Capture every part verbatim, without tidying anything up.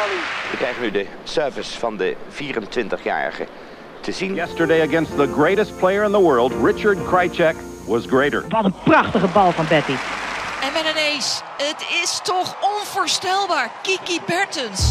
Valley. We krijgen nu de service van de vierentwintigjarige te zien. Yesterday against the greatest player in the world, Richard Krajicek, was greater. Wat een prachtige bal van Betty. En met een ace, het is toch onvoorstelbaar. Kiki Bertens.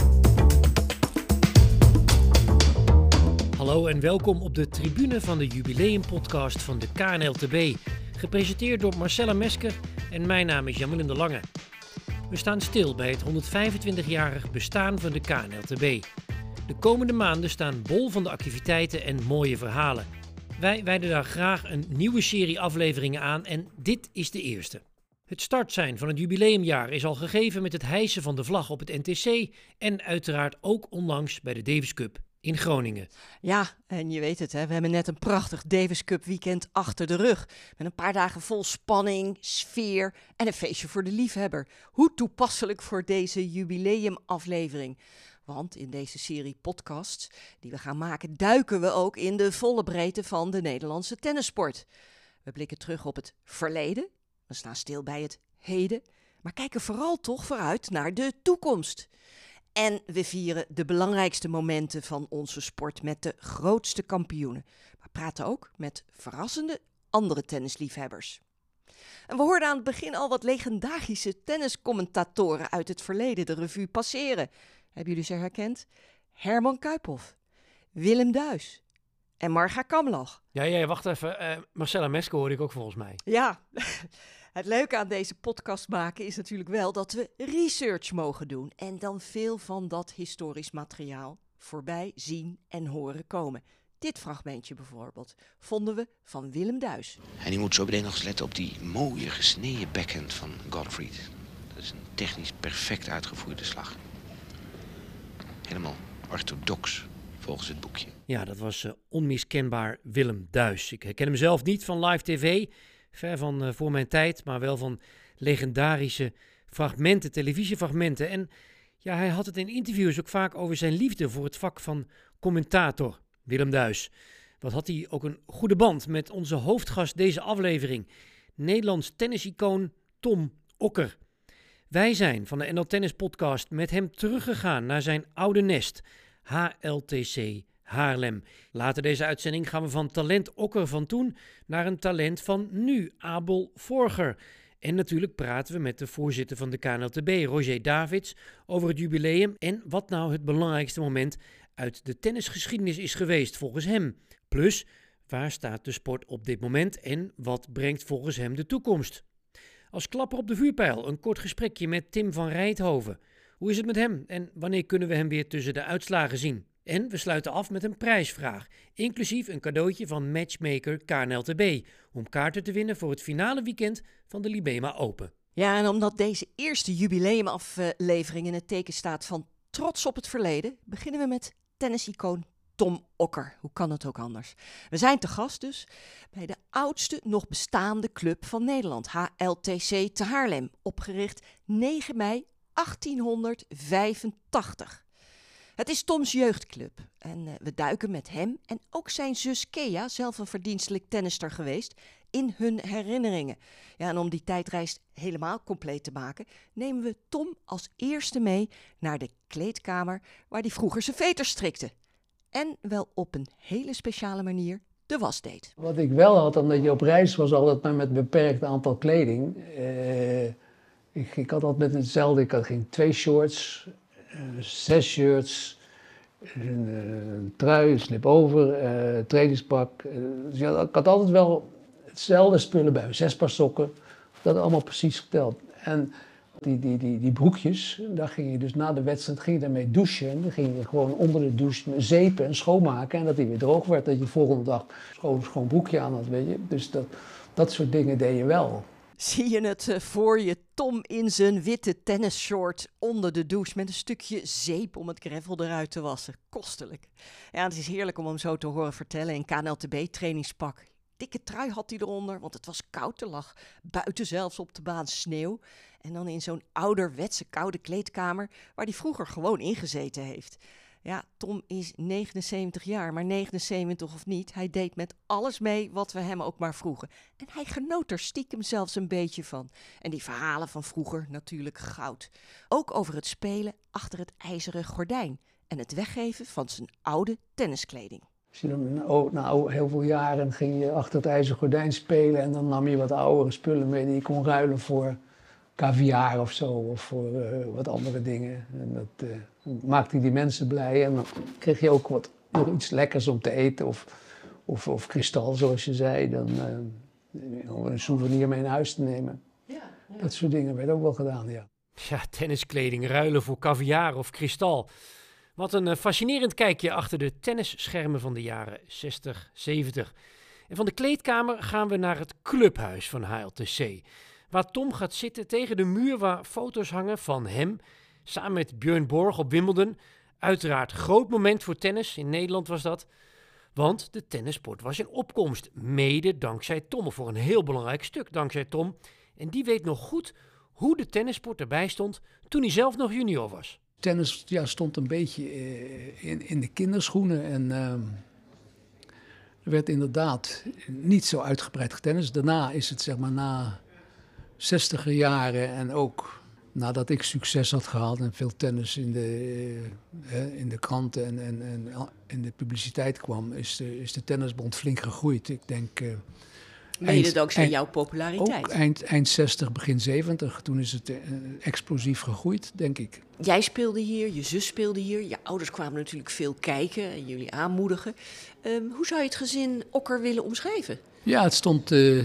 Hallo en welkom op de tribune van de jubileumpodcast van de K N L T B. Gepresenteerd door Marcella Mesker en mijn naam is Jan-Willem de Lange. We staan stil bij het honderdvijfentwintigjarig bestaan van de K N L T B. De komende maanden staan bol van de activiteiten en mooie verhalen. Wij wijden daar graag een nieuwe serie afleveringen aan en dit is de eerste. Het startsein van het jubileumjaar is al gegeven met het hijsen van de vlag op het N T C en uiteraard ook onlangs bij de Davis Cup in Groningen. Ja, en je weet het, hè, we hebben net een prachtig Davis Cup weekend achter de rug. Met een paar dagen vol spanning, sfeer en een feestje voor de liefhebber. Hoe toepasselijk voor deze jubileumaflevering. Want in deze serie podcasts die we gaan maken, duiken we ook in de volle breedte van de Nederlandse tennissport. We blikken terug op het verleden, we staan stil bij het heden, maar kijken vooral toch vooruit naar de toekomst. En we vieren de belangrijkste momenten van onze sport met de grootste kampioenen. Maar praten ook met verrassende andere tennisliefhebbers. En we hoorden aan het begin al wat legendarische tenniscommentatoren uit het verleden de revue passeren. Hebben jullie ze herkend? Herman Kuiphoff, Willem Duis en Marga Kamlach. Ja, ja, wacht even. Uh, Marcella Mesker hoorde ik ook volgens mij. Ja, het leuke aan deze podcast maken is natuurlijk wel dat we research mogen doen. En dan veel van dat historisch materiaal voorbij zien en horen komen. Dit fragmentje bijvoorbeeld vonden we van Willem Duis. En je moet zo meteen nog eens letten op die mooie gesneden backhand van Gottfried. Dat is een technisch perfect uitgevoerde slag. Helemaal orthodox, volgens het boekje. Ja, dat was uh, onmiskenbaar Willem Duis. Ik herken hem zelf niet van live tv, ver van uh, voor mijn tijd, maar wel van legendarische fragmenten, televisiefragmenten. En ja, hij had het in interviews ook vaak over zijn liefde voor het vak van commentator, Willem Duis. Wat had hij ook een goede band met onze hoofdgast deze aflevering, Nederlands tennisicoon Tom Okker. Wij zijn van de N L Tennis Podcast met hem teruggegaan naar zijn oude nest, H L T C Haarlem. Later deze uitzending gaan we van talent Okker van toen naar een talent van nu, Abel Vorger. En natuurlijk praten we met de voorzitter van de K N L T B, Roger Davids, over het jubileum en wat nou het belangrijkste moment uit de tennisgeschiedenis is geweest volgens hem. Plus, waar staat de sport op dit moment en wat brengt volgens hem de toekomst? Als klapper op de vuurpijl een kort gesprekje met Tim van Rijthoven. Hoe is het met hem en wanneer kunnen we hem weer tussen de uitslagen zien? En we sluiten af met een prijsvraag, inclusief een cadeautje van matchmaker K N L T B, om kaarten te winnen voor het finale weekend van de Libema Open. Ja, en omdat deze eerste jubileumaflevering in het teken staat van trots op het verleden, beginnen we met tennisicoon Tom Okker. Hoe kan het ook anders? We zijn te gast dus bij de oudste nog bestaande club van Nederland, H L T C te Haarlem, opgericht negen mei achttienhonderdvijfentachtig. Het is Toms jeugdclub en uh, we duiken met hem en ook zijn zus Kea, zelf een verdienstelijk tennister geweest, in hun herinneringen. Ja, en om die tijdreis helemaal compleet te maken, nemen we Tom als eerste mee naar de kleedkamer waar hij vroeger zijn veters strikte. En wel op een hele speciale manier de was deed. Wat ik wel had, omdat je op reis was, altijd maar met een beperkt aantal kleding. Uh, ik, ik had altijd met hetzelfde, ik had ging twee shorts, uh, zes shirts, een, uh, een trui, een slip-over, uh, trainingspak. Uh, dus ja, ik had altijd wel hetzelfde spullen bij me, zes paar sokken. Dat allemaal precies geteld. En die, die, die, die broekjes, daar ging je dus na de wedstrijd ging je daarmee douchen. En dan ging je gewoon onder de douche zeepen en schoonmaken. En dat die weer droog werd, dat je de volgende dag schoon, schoon broekje aan had, weet je. Dus dat, dat soort dingen deed je wel. Zie je het uh, voor je, Tom in zijn witte tennisshort onder de douche met een stukje zeep om het gravel eruit te wassen. Kostelijk. Ja, het is heerlijk om hem zo te horen vertellen in K N L T B trainingspak. Dikke trui had hij eronder, want het was koud. Er lag buiten zelfs op de baan sneeuw. En dan in zo'n ouderwetse koude kleedkamer waar hij vroeger gewoon ingezeten heeft. Ja, Tom is negenenzeventig jaar, maar negenenzeventig of niet, hij deed met alles mee wat we hem ook maar vroegen. En hij genoot er stiekem zelfs een beetje van. En die verhalen van vroeger natuurlijk goud. Ook over het spelen achter het ijzeren gordijn en het weggeven van zijn oude tenniskleding. Als je dan, oh, nou, heel veel jaren ging je achter het ijzeren gordijn spelen en dan nam je wat oudere spullen mee die je kon ruilen voor caviar of zo, of voor uh, wat andere dingen. En dat uh, maakte die mensen blij en dan kreeg je ook wat, nog iets lekkers om te eten of, of, of kristal, zoals je zei, dan uh, om een souvenir mee naar huis te nemen. Ja, ja. Dat soort dingen werd ook wel gedaan, ja. Ja, tenniskleding ruilen voor caviar of kristal. Wat een uh, fascinerend kijkje achter de tennisschermen van de jaren zestig, zeventig. En van de kleedkamer gaan we naar het clubhuis van H L T C. Waar Tom gaat zitten tegen de muur waar foto's hangen van hem. Samen met Björn Borg op Wimbledon. Uiteraard groot moment voor tennis. In Nederland was dat. Want de tennissport was in opkomst. Mede dankzij Tom. Of voor een heel belangrijk stuk dankzij Tom. En die weet nog goed hoe de tennissport erbij stond toen hij zelf nog junior was. Tennis ja, stond een beetje uh, in, in de kinderschoenen. En uh, er werd inderdaad niet zo uitgebreid getennist. Daarna is het zeg maar na zestiger jaren en ook nadat ik succes had gehaald en veel tennis in de, uh, in de kranten en, en, en in de publiciteit kwam, is de, is de tennisbond flink gegroeid. Ik denk uh, Mede dankzij jouw populariteit. Ook eind, eind zestig, begin zeventig. Toen is het uh, explosief gegroeid, denk ik. Jij speelde hier, je zus speelde hier. Je ouders kwamen natuurlijk veel kijken en jullie aanmoedigen. Um, hoe zou je het gezin Okker willen omschrijven? Ja, het stond, uh,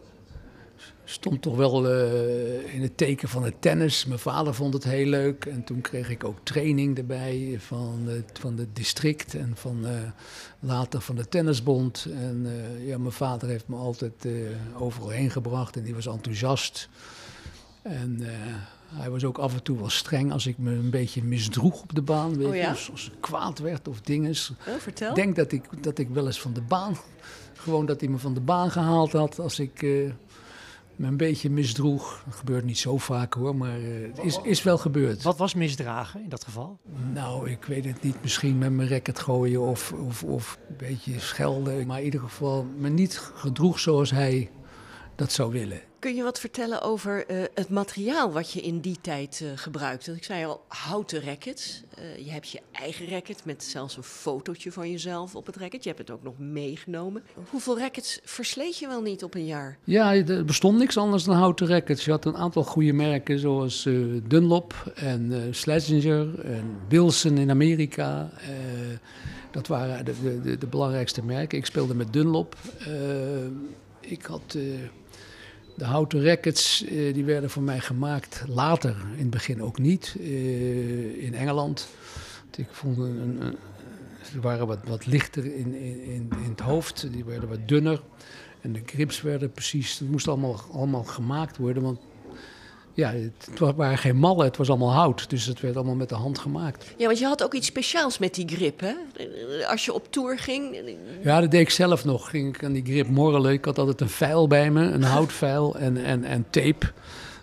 stond toch wel uh, in het teken van het tennis. Mijn vader vond het heel leuk. En toen kreeg ik ook training erbij van, uh, van het district en van, uh, later van de tennisbond. En uh, ja, mijn vader heeft me altijd uh, overal heen gebracht en die was enthousiast. En uh, hij was ook af en toe wel streng als ik me een beetje misdroeg op de baan. Weet oh ja? je, als, als ik kwaad werd of dinges. Oh, vertel. Ik denk dat ik, dat ik wel eens van de baan, gewoon dat hij me van de baan gehaald had als ik uh, me een beetje misdroeg. Dat gebeurt niet zo vaak hoor, maar uh, het is, is wel gebeurd. Wat was misdragen in dat geval? Nou, ik weet het niet. Misschien met mijn racket gooien of, of, of een beetje schelden. Maar in ieder geval me niet gedroeg zoals hij dat zou willen. Kun je wat vertellen over uh, het materiaal wat je in die tijd uh, gebruikte? Ik zei al, houten rackets. Uh, je hebt je eigen racket met zelfs een fotootje van jezelf op het racket. Je hebt het ook nog meegenomen. Hoeveel rackets versleet je wel niet op een jaar? Ja, er bestond niks anders dan houten rackets. Je had een aantal goede merken zoals uh, Dunlop en uh, Schlesinger en Wilson in Amerika. Uh, dat waren de, de, de, de belangrijkste merken. Ik speelde met Dunlop. Uh, ik had... Uh, De houten rackets uh, die werden voor mij gemaakt later, in het begin ook niet, uh, in Engeland. Ik vond een, een, een, ze waren wat, wat lichter in, in, in het hoofd, die werden wat dunner. En de grips werden precies, het moest allemaal, allemaal gemaakt worden, want ja, het, het waren geen mallen, het was allemaal hout. Dus het werd allemaal met de hand gemaakt. Ja, want je had ook iets speciaals met die grip, hè? Als je op tour ging. Ja, dat deed ik zelf nog. Ging ik aan die grip morrelen. Ik had altijd een vijl bij me, een houtveil en, en, en tape.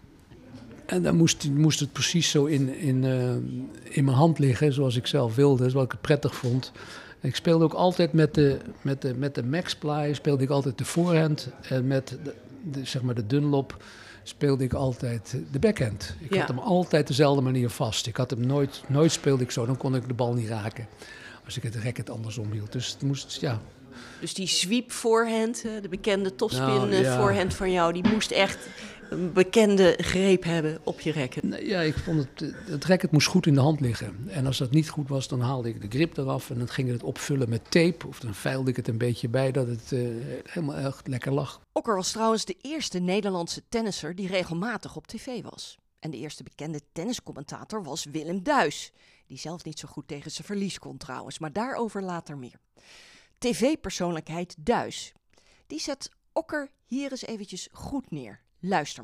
En dan moest, moest het precies zo in, in, uh, in mijn hand liggen, zoals ik zelf wilde, zoals ik het prettig vond. Ik speelde ook altijd met de, met de, met de Maxply, speelde ik altijd de voorhand. En met de, de, zeg maar de Dunlop speelde ik altijd de backhand. Ik ja. had hem altijd dezelfde manier vast. Ik had hem nooit, nooit speelde ik zo, dan kon ik de bal niet raken. Als ik het racket andersom hield. Dus het moest, ja. Dus die sweep voorhand, de bekende topspin nou, ja. voorhand van jou, die moest echt een bekende greep hebben op je racket. Nee, ja, ik vond het, het racket moest goed in de hand liggen. En als dat niet goed was, dan haalde ik de grip eraf en dan ging ik het opvullen met tape. Of dan veilde ik het een beetje bij dat het uh, helemaal echt lekker lag. Okker was trouwens de eerste Nederlandse tennisser die regelmatig op tv was. En de eerste bekende tenniscommentator was Willem Duis. Die zelf niet zo goed tegen zijn verlies kon trouwens, maar daarover later meer. T V-persoonlijkheid Duis. Die zet Okker hier eens eventjes goed neer. Luister maar.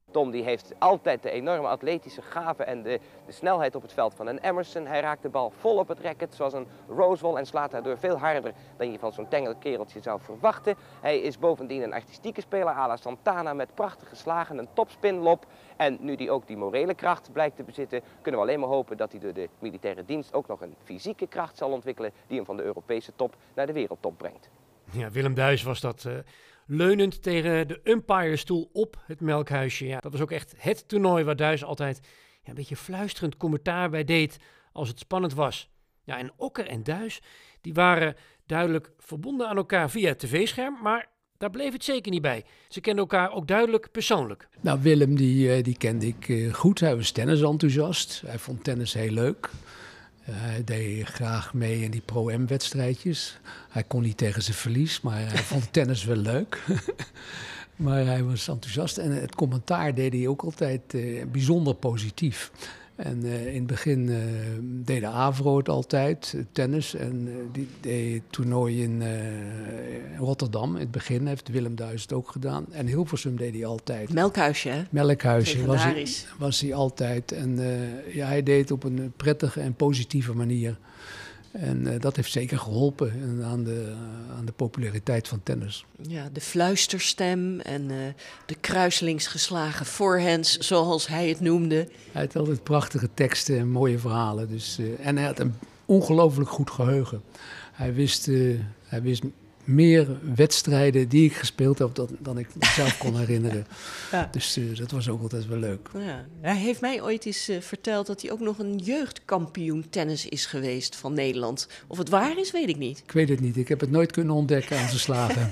Tom die heeft altijd de enorme atletische gave en de, de snelheid op het veld van een Emerson. Hij raakt de bal vol op het racket zoals een Rosewall en slaat daardoor veel harder dan je van zo'n tengelkereltje zou verwachten. Hij is bovendien een artistieke speler à la Santana met prachtige slagen, een topspinlop. En nu hij ook die morele kracht blijkt te bezitten, kunnen we alleen maar hopen dat hij door de militaire dienst ook nog een fysieke kracht zal ontwikkelen die hem van de Europese top naar de wereldtop brengt. Ja, Willem Duis was dat uh, leunend tegen de umpirestoel op het Melkhuisje. Ja, dat was ook echt het toernooi waar Duis altijd ja, een beetje fluisterend commentaar bij deed als het spannend was. Ja, en Okker en Duis die waren duidelijk verbonden aan elkaar via het tv-scherm, maar daar bleef het zeker niet bij. Ze kenden elkaar ook duidelijk persoonlijk. Nou, Willem die, die kende ik goed. Hij was tennisenthousiast. Hij vond tennis heel leuk. Hij deed graag mee in die pro-M-wedstrijdjes. Hij kon niet tegen zijn verlies, maar hij vond tennis wel leuk. Maar hij was enthousiast en het commentaar deed hij ook altijd uh, bijzonder positief. En uh, in het begin uh, deed de Avro het altijd, uh, tennis. En uh, die deed het toernooi in uh, Rotterdam. In het begin heeft Willem Duis het ook gedaan. En Hilversum deed hij altijd. Melkhuisje, hè? Melkhuisje was hij, was hij altijd. En uh, ja, hij deed het op een prettige en positieve manier. En uh, dat heeft zeker geholpen aan de, uh, aan de populariteit van tennis. Ja, de fluisterstem en uh, de kruiselings geslagen forehands, zoals hij het noemde. Hij had altijd prachtige teksten en mooie verhalen. Dus, uh, en hij had een ongelooflijk goed geheugen. Hij wist, uh, hij wist meer wedstrijden die ik gespeeld heb dan, dan ik mezelf kon herinneren. Ja. Dus uh, dat was ook altijd wel leuk. Ja. Hij heeft mij ooit eens uh, verteld dat hij ook nog een jeugdkampioen tennis is geweest van Nederland. Of het waar is, weet ik niet. Ik weet het niet. Ik heb het nooit kunnen ontdekken aan zijn slagen.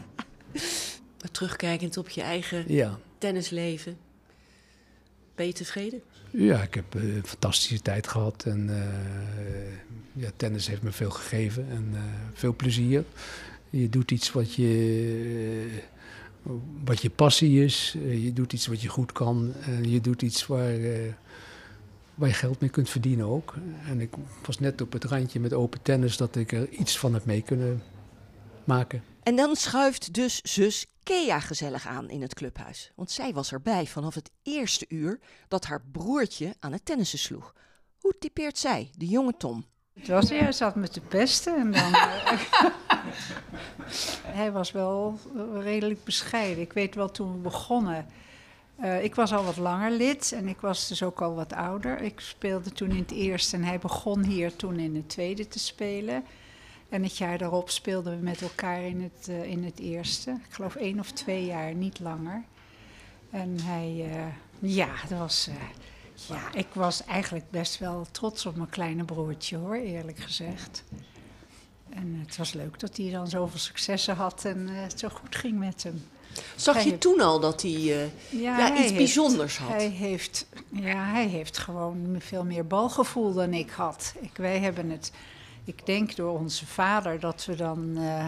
Terugkijkend op je eigen ja. tennisleven. Ben je tevreden? Ja, ik heb uh, een fantastische tijd gehad. En uh, ja, tennis heeft me veel gegeven en uh, veel plezier. Je doet iets wat je, wat je passie is. Je doet iets wat je goed kan. En je doet iets waar, waar je geld mee kunt verdienen ook. En ik was net op het randje met open tennis dat ik er iets van heb mee kunnen maken. En dan schuift dus zus Kea gezellig aan in het clubhuis. Want zij was erbij vanaf het eerste uur dat haar broertje aan het tennissen sloeg. Hoe typeert zij, de jonge Tom? Het was, hij zat met de pesten en dan... Hij was wel redelijk bescheiden. Ik weet wel, toen we begonnen... Uh, ik was al wat langer lid en ik was dus ook al wat ouder. Ik speelde toen in het eerste en hij begon hier toen in het tweede te spelen. En het jaar daarop speelden we met elkaar in het, uh, in het eerste. Ik geloof één of twee jaar, niet langer. En hij... Uh, ja, dat was... Uh, Ja, ik was eigenlijk best wel trots op mijn kleine broertje, hoor, eerlijk gezegd. En het was leuk dat hij dan zoveel successen had en uh, het zo goed ging met hem. Zag hij je heeft... toen al dat hij, uh, ja, ja, ja, hij iets heeft, bijzonders had? Hij heeft, ja, hij heeft gewoon veel meer balgevoel dan ik had. Ik, wij hebben het, ik denk door onze vader dat we dan... Uh,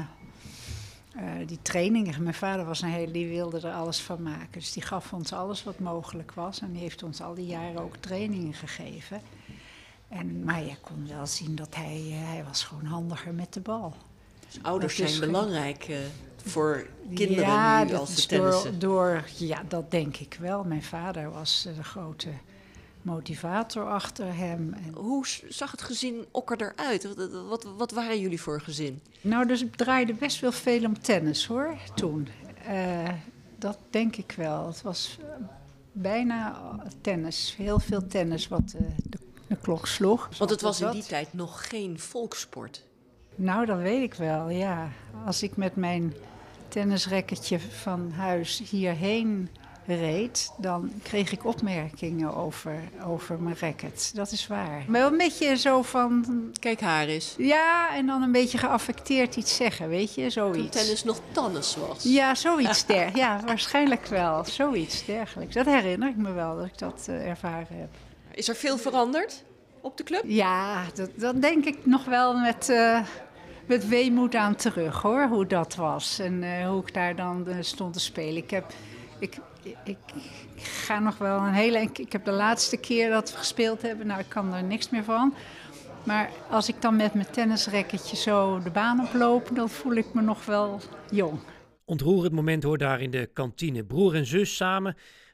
Uh, die trainingen, mijn vader was een hele, die wilde er alles van maken. Dus die gaf ons alles wat mogelijk was. En die heeft ons al die jaren ook trainingen gegeven. En, maar je kon wel zien dat hij, uh, hij was gewoon handiger met de bal. Dus ouders zijn geen... belangrijk uh, voor kinderen ja, nu als ze tennissen. Door, door, ja, dat denk ik wel. Mijn vader was uh, de grote motivator achter hem. En... Hoe zag het gezin Okker eruit? Wat, wat, wat waren jullie voor gezin? Nou, dus het draaide best wel veel om tennis, hoor, toen. Uh, dat denk ik wel. Het was uh, bijna tennis, heel veel tennis wat uh, de, de klok sloeg. Want het was in die tijd nog geen volkssport. Nou, dat weet ik wel, ja. Als ik met mijn tennisracketje van huis hierheen... reed, dan kreeg ik opmerkingen over, over mijn racket. Dat is waar. Maar wel een beetje zo van... Kijk haar eens. Ja, en dan een beetje geaffecteerd iets zeggen, weet je, zoiets. Toen tennis nog tennis was. Ja, zoiets dergelijks. Ja, waarschijnlijk wel. Zoiets dergelijks. Dat herinner ik me wel, dat ik dat uh, ervaren heb. Is er veel veranderd op de club? Ja, dat, dat denk ik nog wel met... Uh, met weemoed aan terug, hoor, hoe dat was. En uh, hoe ik daar dan uh, stond te spelen. Ik heb... Ik, Ik, ik ga nog wel een hele... Ik heb de laatste keer dat we gespeeld hebben... Nou, ik kan er niks meer van. Maar als ik dan met mijn tennisracketje zo de baan oploop... dan voel ik me nog wel jong. Ontroerend moment hoor daar in de kantine. Broer en zus samen.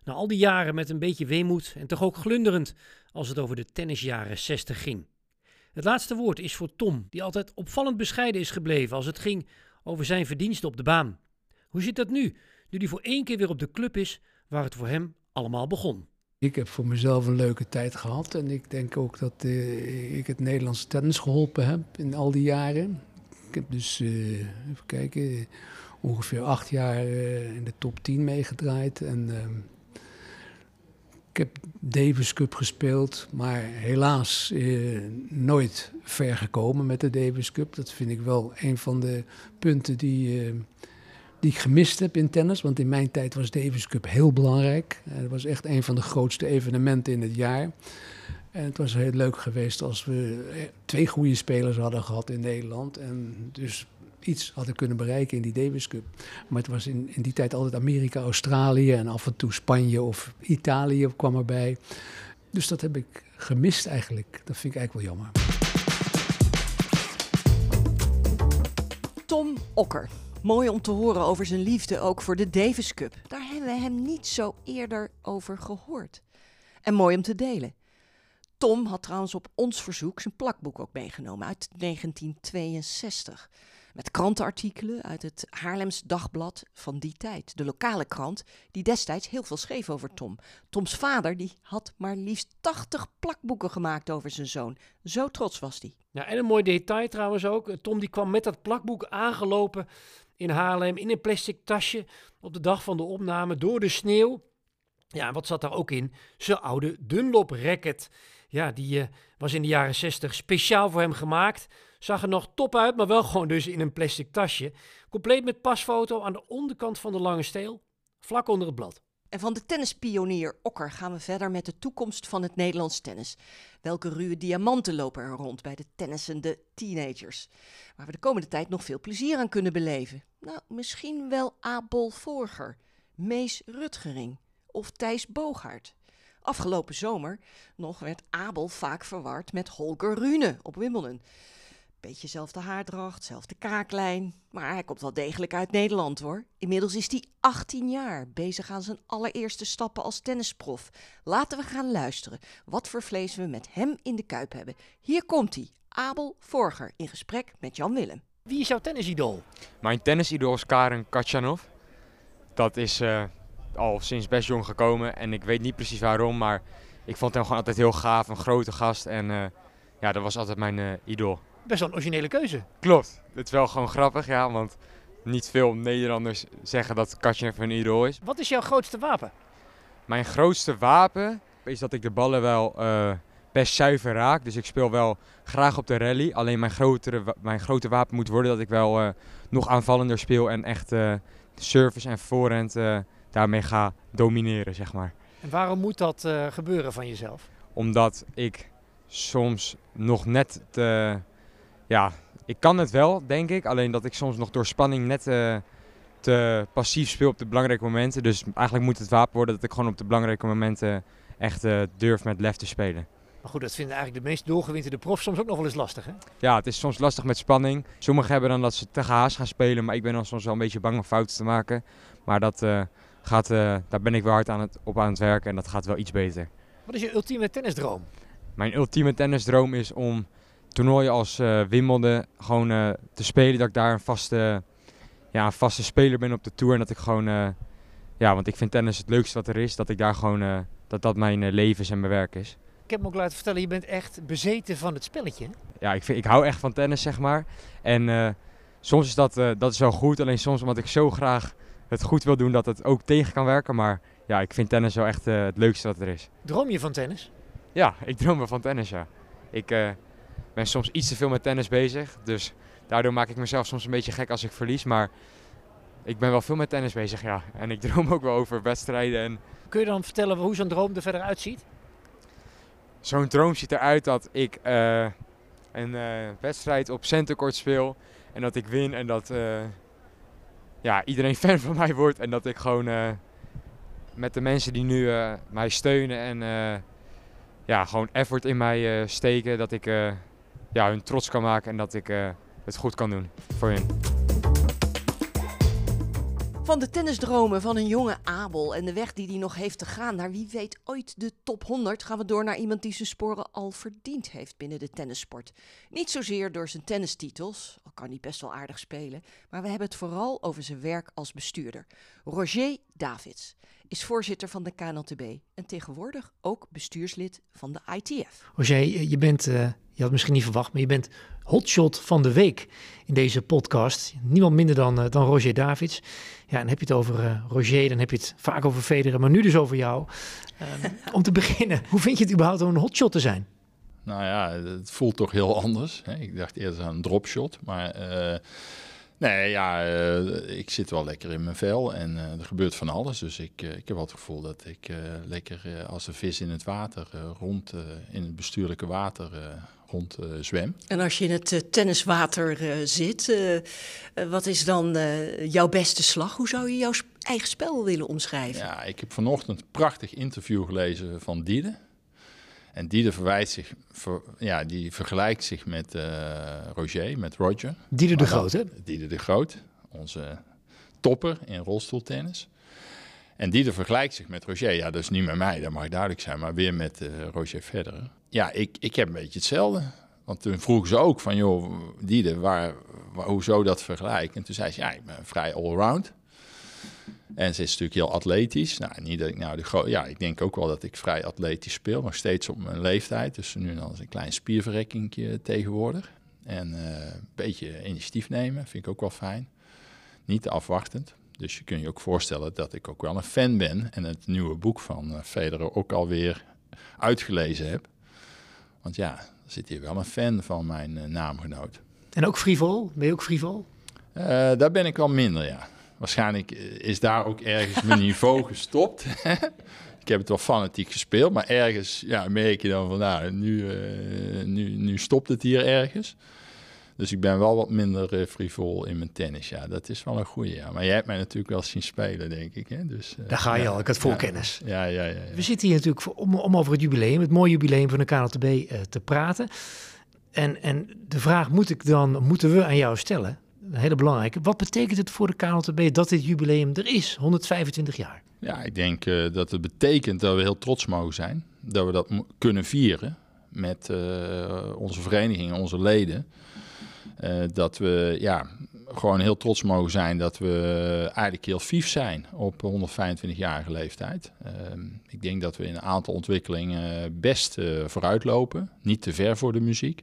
Na al die jaren met een beetje weemoed en toch ook glunderend als het over de tennisjaren zestig ging. Het laatste woord is voor Tom, die altijd opvallend bescheiden is gebleven als het ging over zijn verdiensten op de baan. Hoe zit dat nu, nu hij voor één keer weer op de club is waar het voor hem allemaal begon? Ik heb voor mezelf een leuke tijd gehad en ik denk ook dat uh, ik het Nederlandse tennis geholpen heb in al die jaren. Ik heb dus, uh, even kijken, ongeveer acht jaar uh, in de top tien meegedraaid en uh, ik heb Davis Cup gespeeld, maar helaas uh, nooit ver gekomen met de Davis Cup. Dat vind ik wel een van de punten die... Uh, die ik gemist heb in tennis, want in mijn tijd was Davis Cup heel belangrijk. Het was echt een van de grootste evenementen in het jaar. En het was heel leuk geweest als we twee goede spelers hadden gehad in Nederland en dus iets hadden kunnen bereiken in die Davis Cup. Maar het was in, in die tijd altijd Amerika, Australië en af en toe Spanje of Italië kwam erbij. Dus dat heb ik gemist eigenlijk. Dat vind ik eigenlijk wel jammer. Tom Okker. Mooi om te horen over zijn liefde ook voor de Davis Cup. Daar hebben we hem niet zo eerder over gehoord. En mooi om te delen. Tom had trouwens op ons verzoek zijn plakboek ook meegenomen uit negentien tweeënzestig. Met krantenartikelen uit het Haarlems Dagblad van die tijd. De lokale krant die destijds heel veel schreef over Tom. Toms vader die had maar liefst tachtig plakboeken gemaakt over zijn zoon. Zo trots was hij. Ja, en een mooi detail trouwens ook. Tom die kwam met dat plakboek aangelopen in Haarlem in een plastic tasje op de dag van de opname door de sneeuw. Ja, wat zat daar ook in? Zijn oude Dunlop racket. Ja, die uh, was in de jaren zestig speciaal voor hem gemaakt. Zag er nog top uit, maar wel gewoon dus in een plastic tasje. Compleet met pasfoto aan de onderkant van de lange steel, vlak onder het blad. En van de tennispionier Okker gaan we verder met de toekomst van het Nederlands tennis. Welke ruwe diamanten lopen er rond bij de tennissende teenagers? Waar we de komende tijd nog veel plezier aan kunnen beleven. Nou, misschien wel Abel Vorger, Mees Rutgering of Thijs Boogaard. Afgelopen zomer nog werd Abel vaak verward met Holger Rune op Wimbledon. Beetje zelfde haardracht, zelfde kaaklijn. Maar hij komt wel degelijk uit Nederland hoor. Inmiddels is hij achttien jaar, bezig aan zijn allereerste stappen als tennisprof. Laten we gaan luisteren wat voor vlees we met hem in de kuip hebben. Hier komt hij, Abel Vorger, in gesprek met Jan Willem. Wie is jouw tennisidool? Mijn tennisidool is Karen Khachanov. Dat is uh, al sinds best jong gekomen en ik weet niet precies waarom, maar ik vond hem gewoon altijd heel gaaf, een grote gast en uh, ja, dat was altijd mijn uh, idool. Best wel een originele keuze. Klopt. Het is wel gewoon grappig, ja, want niet veel Nederlanders zeggen dat Khachanov hun idool is. Wat is jouw grootste wapen? Mijn grootste wapen is dat ik de ballen wel uh, best zuiver raak. Dus ik speel wel graag op de rally. Alleen mijn, grotere, mijn grote wapen moet worden dat ik wel uh, nog aanvallender speel en echt uh, service en voorhand uh, daarmee ga domineren, zeg maar. En waarom moet dat uh, gebeuren van jezelf? Omdat ik soms nog net te... Ja, ik kan het wel, denk ik. Alleen dat ik soms nog door spanning net uh, te passief speel op de belangrijke momenten. Dus eigenlijk moet het wapen worden dat ik gewoon op de belangrijke momenten echt uh, durf met lef te spelen. Maar goed, dat vinden eigenlijk de meest doorgewinterde profs soms ook nog wel eens lastig, hè? Ja, het is soms lastig met spanning. Sommigen hebben dan dat ze te gehaast gaan spelen, maar ik ben dan soms wel een beetje bang om fouten te maken. Maar dat, uh, gaat, uh, daar ben ik wel hard aan het, op aan het werken en dat gaat wel iets beter. Wat is je ultieme tennisdroom? Mijn ultieme tennisdroom is om toernooien als uh, Wimbledon gewoon uh, te spelen. Dat ik daar een vaste, ja, een vaste speler ben op de tour. En dat ik gewoon, uh, ja, want ik vind tennis het leukste wat er is. Dat ik daar gewoon, uh, dat dat mijn uh, leven is en mijn werk is. Ik heb me ook laten vertellen, je bent echt bezeten van het spelletje, hè? Ja, ik, vind, ik hou echt van tennis, zeg maar. En uh, soms is dat, uh, dat is wel goed. Alleen soms omdat ik zo graag het goed wil doen dat het ook tegen kan werken. Maar ja, ik vind tennis wel echt uh, het leukste wat er is. Droom je van tennis? Ja, ik droom wel van tennis, ja. Ik uh, ben soms iets te veel met tennis bezig. Dus daardoor maak ik mezelf soms een beetje gek als ik verlies. Maar ik ben wel veel met tennis bezig, ja. En ik droom ook wel over wedstrijden. En kun je dan vertellen hoe zo'n droom er verder uitziet? Zo'n droom ziet eruit dat ik uh, een uh, wedstrijd op centercourt speel. En dat ik win en dat uh, ja, iedereen fan van mij wordt. En dat ik gewoon uh, met de mensen die nu uh, mij steunen en uh, ja, gewoon effort in mij uh, steken. Dat ik uh, ja, hun trots kan maken en dat ik uh, het goed kan doen voor hun. Van de tennisdromen van een jonge Abel en de weg die hij nog heeft te gaan naar wie weet ooit de top honderd... gaan we door naar iemand die zijn sporen al verdiend heeft binnen de tennissport. Niet zozeer door zijn tennistitels, al kan hij best wel aardig spelen... maar we hebben het vooral over zijn werk als bestuurder. Roger Davids is voorzitter van de K N L T B en tegenwoordig ook bestuurslid van de I T F. Roger, je bent, uh, je had het misschien niet verwacht, maar je bent hotshot van de week in deze podcast. Niemand minder dan, uh, dan Roger Davids. Ja, en heb je het over uh, Roger, dan heb je het vaak over Federer, maar nu dus over jou. Uh, om te beginnen, hoe vind je het überhaupt om een hotshot te zijn? Nou ja, het voelt toch heel anders. Hè? Ik dacht eerder aan een dropshot, maar... Uh... Nee, ja, uh, ik zit wel lekker in mijn vel en uh, er gebeurt van alles. Dus ik, uh, ik heb wel het gevoel dat ik uh, lekker uh, als een vis in het water, uh, rond uh, in het bestuurlijke water uh, rond uh, zwem. En als je in het uh, tenniswater uh, zit, uh, uh, wat is dan uh, jouw beste slag? Hoe zou je jouw sp- eigen spel willen omschrijven? Ja, ik heb vanochtend een prachtig interview gelezen van Diede. En Diede verwijt zich, ver, ja, die vergelijkt zich met uh, Roger, met Roger. Diede de Groot, hè? Diede de Groot, onze topper in rolstoeltennis. En Diede vergelijkt zich met Roger. Ja, dat is niet met mij, dat mag duidelijk zijn, maar weer met uh, Roger Federer. Ja, ik, ik heb een beetje hetzelfde. Want toen vroegen ze ook van, joh, Diede, waar, waar, hoezo dat vergelijken? En toen zei ze, ja, ik ben vrij allround. En ze is natuurlijk heel atletisch. Nou, niet dat ik, nou de gro- ja, ik denk ook wel dat ik vrij atletisch speel. Nog steeds op mijn leeftijd. Dus nu en dan is een klein spierverrekkingje tegenwoordig. En uh, een beetje initiatief nemen, vind ik ook wel fijn. Niet te afwachtend. Dus je kunt je ook voorstellen dat ik ook wel een fan ben. En het nieuwe boek van uh, Federer ook alweer uitgelezen heb. Want ja, er zit hier wel een fan van mijn uh, naamgenoot. En ook frivol? Ben je ook frivol? Uh, daar ben ik wel minder, ja. Waarschijnlijk is daar ook ergens mijn niveau gestopt. Ik heb het wel fanatiek gespeeld, maar ergens ja, merk je dan van, nou, nu, uh, nu, nu stopt het hier ergens. Dus ik ben wel wat minder uh, frivol in mijn tennis, ja. Dat is wel een goeie, ja. Maar jij hebt mij natuurlijk wel zien spelen, denk ik, hè. Dus, uh, daar ga je ja, al, ik had voorkennis. Ja, ja, ja, ja, ja. We zitten hier natuurlijk voor, om, om over het jubileum, het mooie jubileum van de K N L T B uh, te praten. En, en de vraag moet ik dan, moeten we aan jou stellen... Een hele belangrijke. Wat betekent het voor de K N L T B dat dit jubileum er is, honderdvijfentwintig jaar? Ja, ik denk uh, dat het betekent dat we heel trots mogen zijn. Dat we dat mo- kunnen vieren met uh, onze vereniging, onze leden. Uh, dat we ja, gewoon heel trots mogen zijn dat we eigenlijk heel fief zijn op honderdvijfentwintigjarige leeftijd. Uh, ik denk dat we in een aantal ontwikkelingen best uh, vooruitlopen. Niet te ver voor de muziek.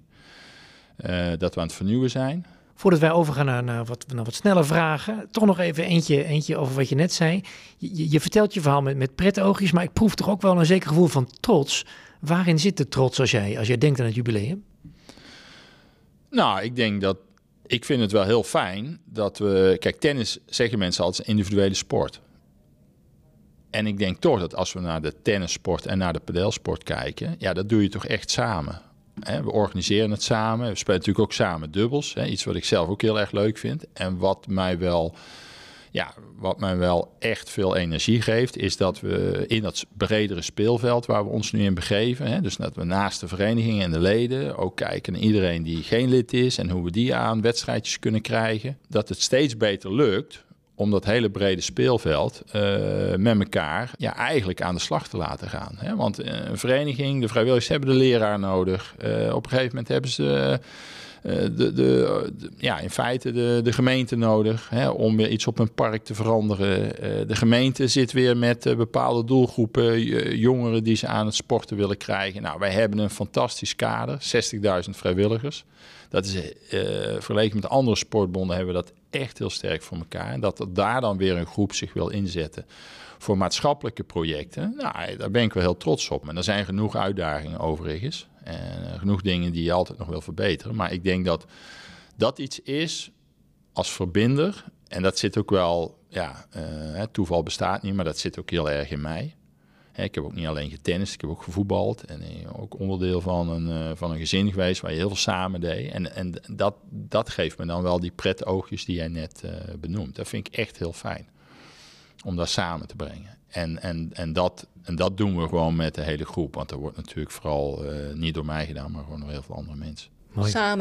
Uh, dat we aan het vernieuwen zijn. Voordat wij overgaan naar, naar, wat, naar wat snelle vragen, toch nog even eentje, eentje over wat je net zei. Je, je vertelt je verhaal met, met pretoogjes, maar ik proef toch ook wel een zeker gevoel van trots. Waarin zit de trots als jij, als jij denkt aan het jubileum? Nou, ik denk dat, ik vind het wel heel fijn dat we, kijk, tennis zeggen mensen altijd een individuele sport. En ik denk toch dat als we naar de tennissport en naar de padelsport kijken, ja, dat doe je toch echt samen. He, we organiseren het samen. We spelen natuurlijk ook samen dubbels. He, iets wat ik zelf ook heel erg leuk vind. En wat mij wel, ja, wat mij wel echt veel energie geeft, is dat we in dat bredere speelveld waar we ons nu in begeven, he, dus dat we naast de vereniging en de leden ook kijken naar iedereen die geen lid is en hoe we die aan wedstrijdjes kunnen krijgen. Dat het steeds beter lukt om dat hele brede speelveld uh, met elkaar ja, eigenlijk aan de slag te laten gaan. Hè? Want uh, een vereniging, de vrijwilligers hebben de leraar nodig. Uh, op een gegeven moment hebben ze uh, de, de, de, ja, in feite de, de gemeente nodig, hè, om weer iets op een park te veranderen. Uh, de gemeente zit weer met uh, bepaalde doelgroepen, uh, jongeren die ze aan het sporten willen krijgen. Nou, wij hebben een fantastisch kader, zestigduizend vrijwilligers. Dat is uh, vergeleken met andere sportbonden hebben we dat echt heel sterk voor elkaar. En dat er daar dan weer een groep zich wil inzetten voor maatschappelijke projecten. Nou, daar ben ik wel heel trots op. En er zijn genoeg uitdagingen overigens. En uh, genoeg dingen die je altijd nog wil verbeteren. Maar ik denk dat dat iets is als verbinder. En dat zit ook wel, ja, uh, toeval bestaat niet, maar dat zit ook heel erg in mij. Ik heb ook niet alleen getennist, ik heb ook gevoetbald en ook onderdeel van een, uh, van een gezin geweest waar je heel veel samen deed. En, en dat, dat geeft me dan wel die pretoogjes die jij net uh, benoemt. Dat vind ik echt heel fijn, om dat samen te brengen. En, en, en, dat, en dat doen we gewoon met de hele groep, want dat wordt natuurlijk vooral uh, niet door mij gedaan, maar gewoon door heel veel andere mensen. Mooi. Samen.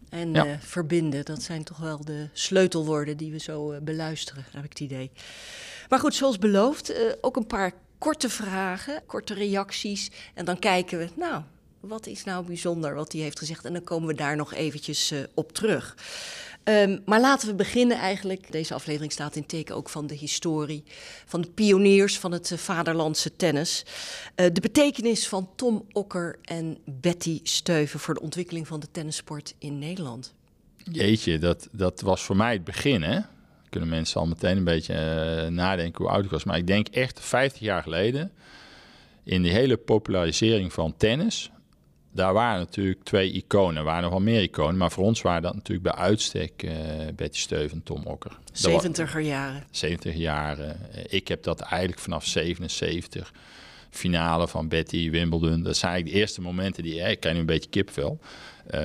en Ja. uh, verbinden. Dat zijn toch wel de sleutelwoorden die we zo uh, beluisteren, heb ik het idee. Maar goed, zoals beloofd, uh, ook een paar korte vragen, korte reacties. En dan kijken we, nou, wat is nou bijzonder wat hij heeft gezegd? En dan komen we daar nog eventjes uh, op terug. Um, maar laten we beginnen eigenlijk. Deze aflevering staat in teken ook van de historie, van de pioniers van het uh, vaderlandse tennis. Uh, de betekenis van Tom Okker en Betty Steuven voor de ontwikkeling van de tennissport in Nederland. Jeetje, dat, dat was voor mij het begin, hè? Kunnen mensen al meteen een beetje uh, nadenken hoe oud ik was. Maar ik denk echt vijftig jaar geleden, in die hele popularisering van tennis, daar waren natuurlijk twee iconen. Er waren nog wel meer iconen, maar voor ons waren dat natuurlijk bij uitstek uh, Betty Steuven en Tom Okker. zeventiger jaren. zeventig jaren. Ik heb dat eigenlijk vanaf zevenenzeventig. Finale van Betty, Wimbledon. Dat zijn eigenlijk de eerste momenten die... Ik krijg nu een beetje kipvel. Uh,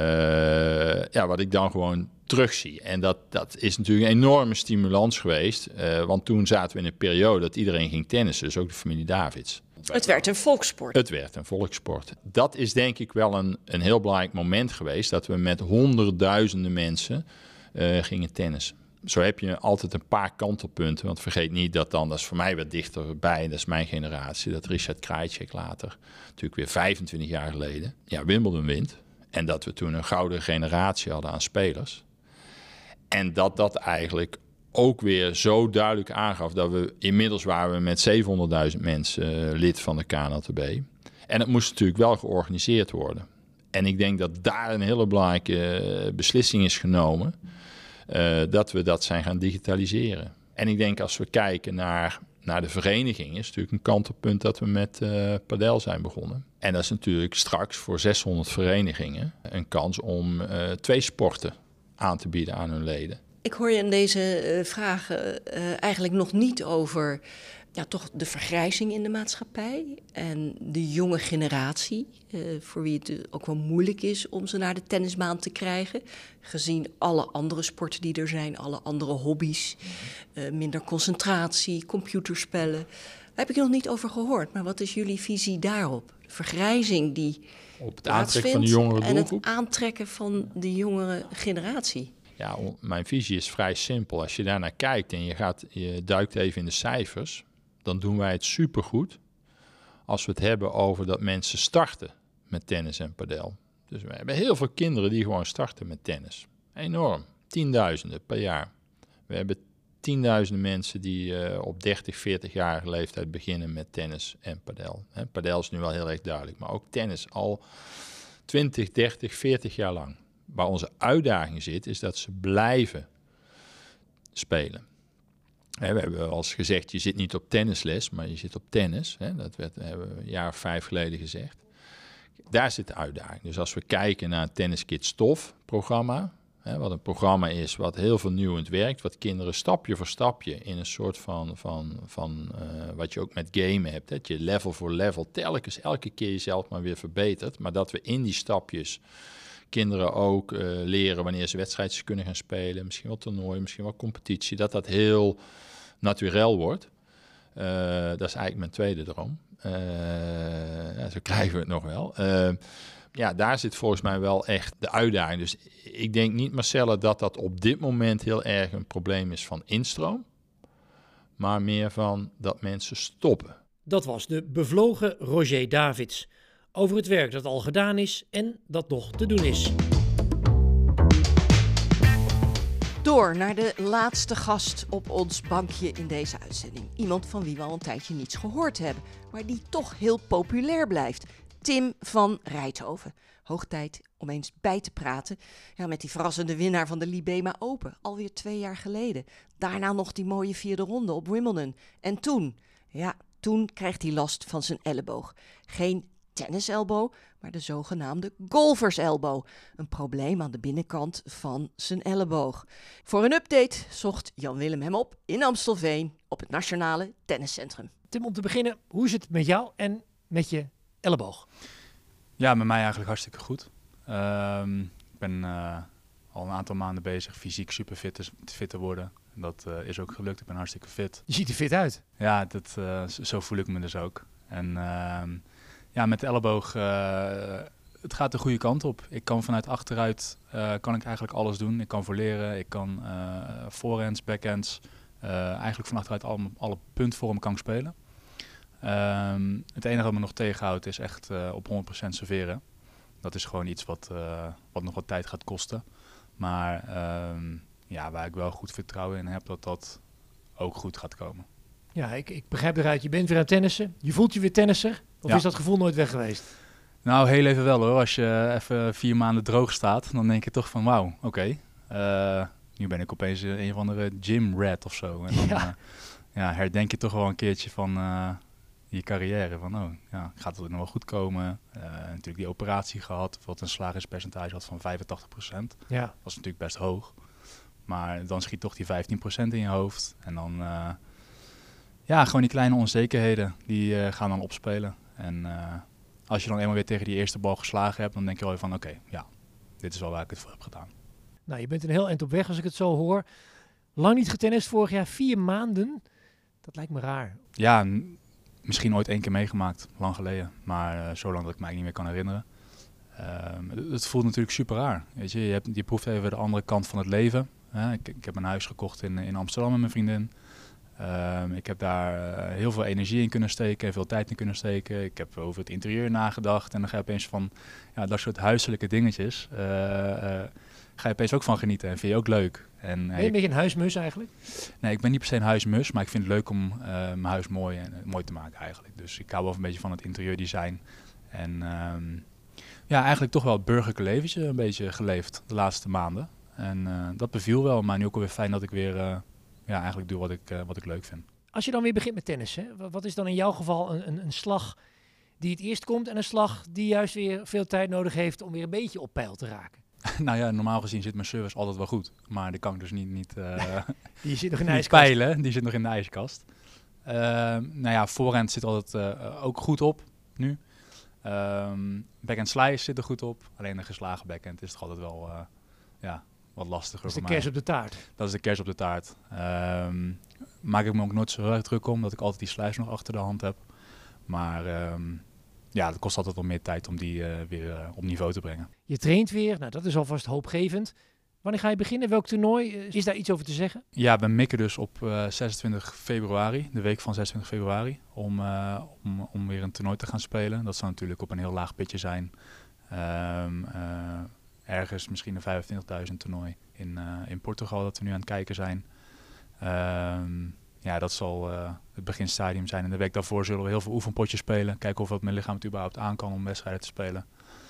ja, wat ik dan gewoon terugzie. En dat, dat is natuurlijk een enorme stimulans geweest. Uh, want toen zaten we in een periode dat iedereen ging tennissen. Dus ook de familie Davids. Het werd een volkssport. Het werd een volkssport. Dat is denk ik wel een, een heel belangrijk moment geweest. Dat we met honderdduizenden mensen uh, gingen tennissen. Zo heb je altijd een paar kantelpunten. Want vergeet niet dat dan, dat is voor mij wat dichterbij, dat is mijn generatie, dat Richard Krajicek later, natuurlijk weer vijfentwintig jaar geleden, ja, Wimbledon wint. En dat we toen een gouden generatie hadden aan spelers. En dat dat eigenlijk ook weer zo duidelijk aangaf dat we, inmiddels waren we met zevenhonderdduizend mensen uh, lid van de K N L T B. En het moest natuurlijk wel georganiseerd worden. En ik denk dat daar een hele belangrijke uh, beslissing is genomen. Uh, dat we dat zijn gaan digitaliseren. En ik denk als we kijken naar, naar de vereniging, is het natuurlijk een kantelpunt dat we met uh, padel zijn begonnen. En dat is natuurlijk straks voor zeshonderd verenigingen een kans om uh, twee sporten aan te bieden aan hun leden. Ik hoor je in deze uh, vragen uh, eigenlijk nog niet over ja, toch de vergrijzing in de maatschappij en de jonge generatie, uh, voor wie het ook wel moeilijk is om ze naar de tennisbaan te krijgen, gezien alle andere sporten die er zijn, alle andere hobby's, uh, minder concentratie, computerspellen. Daar heb ik nog niet over gehoord, maar wat is jullie visie daarop? De vergrijzing die op het aantrekken van de jongere doelgroep en het aantrekken van de jongere generatie. Ja, mijn visie is vrij simpel. Als je daarnaar kijkt en je, gaat, je duikt even in de cijfers, dan doen wij het supergoed als we het hebben over dat mensen starten met tennis en padel. Dus we hebben heel veel kinderen die gewoon starten met tennis. Enorm. Tienduizenden per jaar. We hebben tienduizenden mensen die uh, op dertig, veertig-jarige leeftijd beginnen met tennis en padel. He, padel is nu wel heel erg duidelijk, maar ook tennis al twintig, dertig, veertig jaar lang. Waar onze uitdaging zit, is dat ze blijven spelen. He, we hebben al eens gezegd, je zit niet op tennisles, maar je zit op tennis. He, dat werd, hebben we een jaar of vijf geleden gezegd. Daar zit de uitdaging. Dus als we kijken naar het Tennis Kids Tof programma, hè, wat een programma is wat heel vernieuwend werkt, wat kinderen stapje voor stapje in een soort van, van, van uh, wat je ook met gamen hebt, dat je level voor level telkens elke keer jezelf maar weer verbetert, maar dat we in die stapjes kinderen ook uh, leren wanneer ze wedstrijdjes kunnen gaan spelen, misschien wel toernooi, misschien wel competitie, dat dat heel naturel wordt. Uh, dat is eigenlijk mijn tweede droom. Uh, ja, zo krijgen we het nog wel. Uh, ja, daar zit volgens mij wel echt de uitdaging. Dus ik denk niet, Marcella, dat dat op dit moment heel erg een probleem is van instroom, maar meer van dat mensen stoppen. Dat was de bevlogen Roger Davids over het werk dat al gedaan is en dat nog te doen is. Door naar de laatste gast op ons bankje in deze uitzending. Iemand van wie we al een tijdje niets gehoord hebben, maar die toch heel populair blijft. Tim van Rijthoven. Hoog tijd om eens bij te praten ja, met die verrassende winnaar van de Libema Open. Alweer twee jaar geleden. Daarna nog die mooie vierde ronde op Wimbledon. En toen, ja, toen krijgt hij last van zijn elleboog. Geen tenniselbow, maar de zogenaamde golferselbow. Een probleem aan de binnenkant van zijn elleboog. Voor een update zocht Jan Willem hem op in Amstelveen op het Nationale Tenniscentrum. Tim, om te beginnen, hoe is het met jou en met je elleboog? Ja, met mij eigenlijk hartstikke goed. Uh, ik ben uh, al een aantal maanden bezig fysiek super fit te, fit te worden. Dat uh, is ook gelukt. Ik ben hartstikke fit. Je ziet er fit uit. Ja, dat, uh, zo voel ik me dus ook. En uh, ja, met de elleboog uh, het gaat de goede kant op. Ik kan vanuit achteruit uh, kan ik eigenlijk alles doen. Ik kan volleren, ik kan uh, voorhands, backhands. Uh, eigenlijk van achteruit alle, alle puntvormen kan ik spelen. Um, het enige wat me nog tegenhoudt is echt uh, op honderd procent serveren. Dat is gewoon iets wat, uh, wat nog wat tijd gaat kosten. Maar um, ja, waar ik wel goed vertrouwen in heb dat dat ook goed gaat komen. Ja, ik, ik begrijp eruit. Je bent weer aan het tennissen. Je voelt je weer tennisser? Of ja. is dat gevoel nooit weg geweest? Nou, heel even wel hoor. Als je even vier maanden droog staat, dan denk je toch van wauw, oké. Okay. Uh, nu ben ik opeens een of andere gym rat of zo. En dan ja. Uh, ja, herdenk je toch wel een keertje van uh, je carrière. Van oh, ja, gaat het nog wel goed komen? Uh, natuurlijk die operatie gehad, wat een slagingspercentage had van vijfentachtig procent. Ja. Dat was natuurlijk best hoog. Maar dan schiet toch die vijftien procent in je hoofd. En dan, uh, ja, gewoon die kleine onzekerheden, die uh, gaan dan opspelen. En uh, als je dan eenmaal weer tegen die eerste bal geslagen hebt, dan denk je wel van oké, okay, ja, dit is wel waar ik het voor heb gedaan. Nou, je bent een heel eind op weg als ik het zo hoor. Lang niet getennist, vorig jaar vier maanden. Dat lijkt me raar. Ja, n- misschien ooit één keer meegemaakt, lang geleden. Maar uh, zo lang dat ik me eigenlijk niet meer kan herinneren. Uh, het, het voelt natuurlijk super raar. Weet je, je, hebt, je proeft even de andere kant van het leven. Uh, ik, ik heb een huis gekocht in, in Amsterdam met mijn vriendin. Uh, ik heb daar uh, heel veel energie in kunnen steken en veel tijd in kunnen steken. Ik heb over het interieur nagedacht. En dan ga je opeens van ja, dat soort huiselijke dingetjes. Uh, uh, ga je opeens ook van genieten en vind je ook leuk. En, ben je een beetje een huismus eigenlijk? Nee, ik ben niet per se een huismus, maar ik vind het leuk om uh, mijn huis mooi, en, uh, mooi te maken eigenlijk. Dus ik hou wel een beetje van het interieurdesign. En um, ja, eigenlijk toch wel het burgerlijke leventje een beetje geleefd de laatste maanden. En uh, dat beviel wel, maar nu ook alweer fijn dat ik weer uh, ja, eigenlijk doe wat ik, uh, wat ik leuk vind. Als je dan weer begint met tennis, hè, wat is dan in jouw geval een, een, een slag die het eerst komt en een slag die juist weer veel tijd nodig heeft om weer een beetje op peil te raken? Nou ja, normaal gezien zit mijn service altijd wel goed. Maar die kan ik dus niet, niet, uh, die zit nog in de niet peilen. Die zit nog in de ijskast. Uh, nou ja, voorhand zit altijd uh, ook goed op nu. Um, backhand slice zit er goed op. Alleen de geslagen backhand is toch altijd wel uh, ja, wat lastiger. Dat is de voor kers mij. op de taart. Dat is de kers op de taart. Um, maak ik me ook nooit zo heel erg druk om dat ik altijd die slice nog achter de hand heb. Maar um, ja, het kost altijd wel meer tijd om die uh, weer uh, op niveau te brengen. Je traint weer, nou dat is alvast hoopgevend. Wanneer ga je beginnen? Welk toernooi? Is daar iets over te zeggen? Ja, we mikken dus op uh, zesentwintig februari, de week van zesentwintig februari, om, uh, om, om weer een toernooi te gaan spelen. Dat zal natuurlijk op een heel laag pitje zijn. Um, uh, ergens misschien een vijfentwintigduizend toernooi in, uh, in Portugal dat we nu aan het kijken zijn. Um, ja, dat zal uh, het beginstadium zijn. En de week daarvoor zullen we heel veel oefenpotjes spelen. Kijken of het mijn lichaam het überhaupt aan kan om wedstrijden te spelen.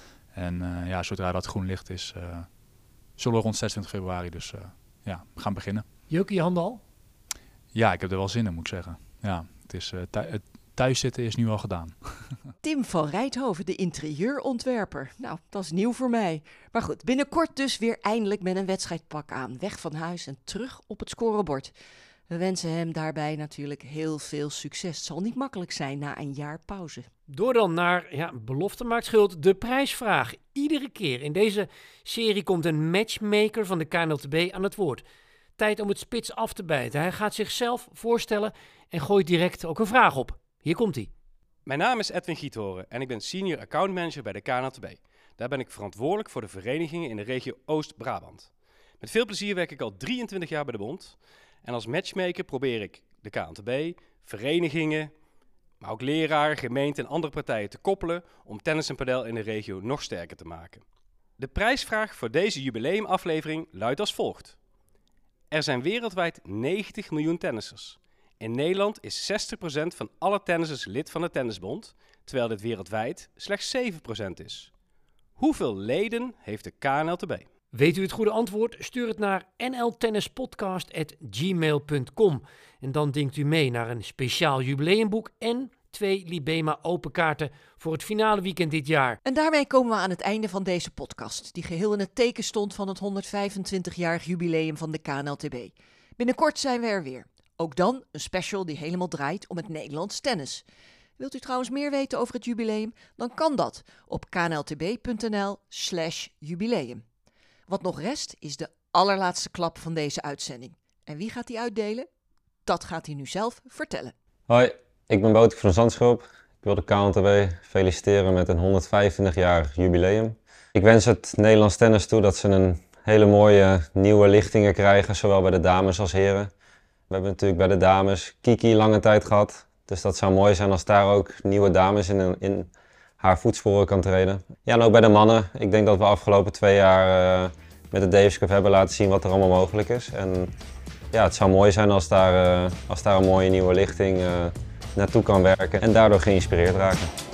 En uh, ja, zodra dat groen licht is, uh, zullen we rond zesentwintig februari dus uh, ja, gaan beginnen. Jeuken je handen al? Ja, ik heb er wel zin in, moet ik zeggen. Ja, het is, uh, thu- het thuiszitten is nu al gedaan. Tim van Rijthoven, de interieurontwerper. Nou, dat is nieuw voor mij. Maar goed, binnenkort dus weer eindelijk met een wedstrijdpak aan. Weg van huis en terug op het scorebord. We wensen hem daarbij natuurlijk heel veel succes. Het zal niet makkelijk zijn na een jaar pauze. Door dan naar, ja, belofte maakt schuld, de prijsvraag. Iedere keer in deze serie komt een matchmaker van de K N L T B aan het woord. Tijd om het spits af te bijten. Hij gaat zichzelf voorstellen en gooit direct ook een vraag op. Hier komt hij. Mijn naam is Edwin Giethoren en ik ben senior accountmanager bij de K N L T B. Daar ben ik verantwoordelijk voor de verenigingen in de regio Oost-Brabant. Met veel plezier werk ik al drieëntwintig jaar bij de bond. En als matchmaker probeer ik de K N L T B, verenigingen, maar ook leraren, gemeenten en andere partijen te koppelen om tennis en padel in de regio nog sterker te maken. De prijsvraag voor deze jubileumaflevering luidt als volgt. Er zijn wereldwijd negentig miljoen tennissers. In Nederland is zestig procent van alle tennissers lid van de Tennisbond, terwijl dit wereldwijd slechts zeven procent is. Hoeveel leden heeft de K N L T B? Weet u het goede antwoord? Stuur het naar n l tennispodcast at gmail punt com. En dan dinkt u mee naar een speciaal jubileumboek en twee Libema open kaarten voor het finale weekend dit jaar. En daarmee komen we aan het einde van deze podcast, die geheel in het teken stond van het honderdvijfentwintigjarig jubileum van de K N L T B. Binnenkort zijn we er weer. Ook dan een special die helemaal draait om het Nederlands tennis. Wilt u trouwens meer weten over het jubileum? Dan kan dat op knltb.nl slash jubileum. Wat nog rest is de allerlaatste klap van deze uitzending. En wie gaat die uitdelen? Dat gaat hij nu zelf vertellen. Hoi, ik ben Bout van Zandschulp. Ik wil de K N T B feliciteren met een honderdvijfentwintig-jarig jubileum. Ik wens het Nederlands tennis toe dat ze een hele mooie nieuwe lichtingen krijgen, zowel bij de dames als heren. We hebben natuurlijk bij de dames Kiki lange tijd gehad, dus dat zou mooi zijn als daar ook nieuwe dames in, in haar voetsporen kan treden. Ja, en ook bij de mannen. Ik denk dat we afgelopen twee jaar uh, met de Davis Cup hebben laten zien wat er allemaal mogelijk is. En ja, het zou mooi zijn als daar, uh, als daar een mooie nieuwe lichting uh, naartoe kan werken en daardoor geïnspireerd raken.